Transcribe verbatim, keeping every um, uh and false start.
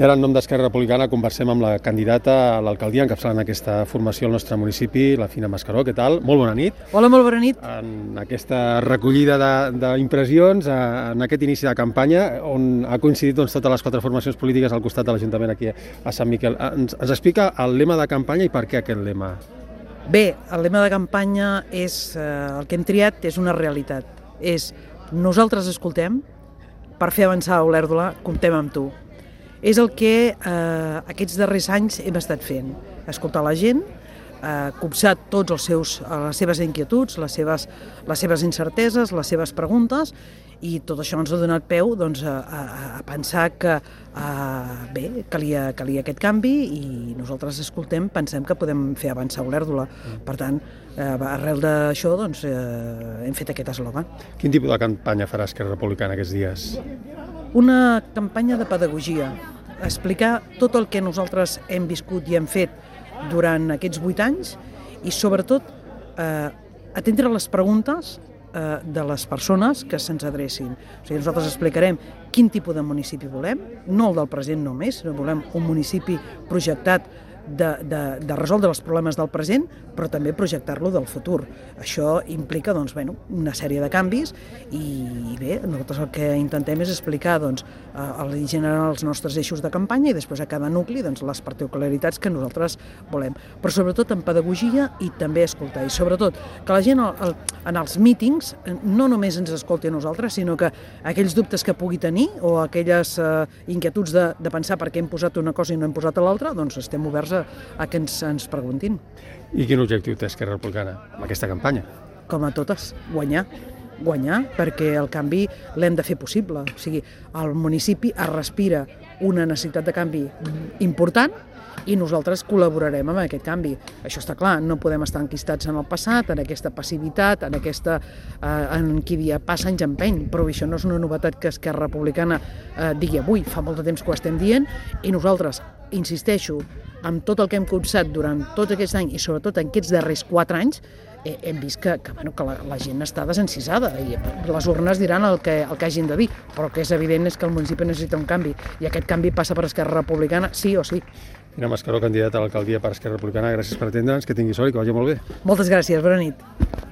I ara, en nom d'Esquerra Republicana, conversem amb la candidata a l'alcaldia encapçalant aquesta formació al nostre municipi, la Fina Mascaró. Què tal? Molt bona nit. Hola, molt bona nit. En aquesta recollida d'impressions, en aquest inici de campanya, on ha coincidit doncs, totes les quatre formacions polítiques al costat de l'Ajuntament aquí a Sant Miquel. Ens, ens explica el lema de campanya i per què aquest lema? Bé, el lema de campanya és, eh, el que hem triat és una realitat. És, nosaltres escoltem, per fer avançar Olèrdola, comptem amb tu. És el que eh, aquests darrers anys hem estat fent. Escoltar la gent, eh, copsar tots els seus, les seves inquietuds, les seves, les seves incerteses, les seves preguntes, i tot això ens ha donat peu doncs, a, a, a pensar que eh, bé, calia, calia aquest canvi, i nosaltres escoltem, pensem que podem fer avançar Olèrdola. Per tant, eh, arrel d'això doncs, eh, hem fet aquest eslògan. Quin tipus de campanya farà Esquerra Republicana aquests dies? Una campanya de pedagogia, explicar tot el que nosaltres hem viscut i hem fet durant aquests vuit anys i, sobretot, eh, atendre les preguntes eh, de les persones que se'ns adrecin. O sigui, nosaltres explicarem quin tipus de municipi volem, no el del present només, sinó volem un municipi projectat de, de, de resoldre els problemes del present, però també projectar-lo del futur. Això implica doncs, bueno, una sèrie de canvis i bé, nosaltres el que intentem és explicar doncs, el generar els nostres eixos de campanya i després a cada nucli doncs, les particularitats que nosaltres volem. Però sobretot en pedagogia i també escoltar. I sobretot que la gent el, en els mítings no només ens escolti a nosaltres, sinó que aquells dubtes que pugui tenir o aquelles eh, inquietuds de, de pensar per què hem posat una cosa i no hem posat l'altra, doncs estem oberts a, a que ens, ens preguntin. I quin objectiu té Esquerra Republicana amb aquesta campanya? Com a totes, guanyar. Guanyar perquè el canvi l'hem de fer possible. O sigui, el municipi es respira una necessitat de canvi important i nosaltres col·laborarem amb aquest canvi. Això està clar, no podem estar enquistats en el passat, en aquesta passivitat, en aquesta eh, en qui dia passa anys empeny, però això no és una novetat que Esquerra Republicana eh, digui avui, fa molt de temps que ho estem dient, i nosaltres, insisteixo, amb tot el que hem copsat durant tot aquest any i sobretot en aquests darrers quatre anys, eh, hem vist que, que, bueno, que la, la gent està desencisada i les urnes diran el que, el que hagin de dir, però el que és evident és que el municipi necessita un canvi i aquest canvi passa per Esquerra Republicana, sí o sí. Fina Mascaró, candidata a l'alcaldia per Esquerra Republicana, gràcies per atendre'ns, que tingui sort i que vagi molt bé. Moltes gràcies, bona nit.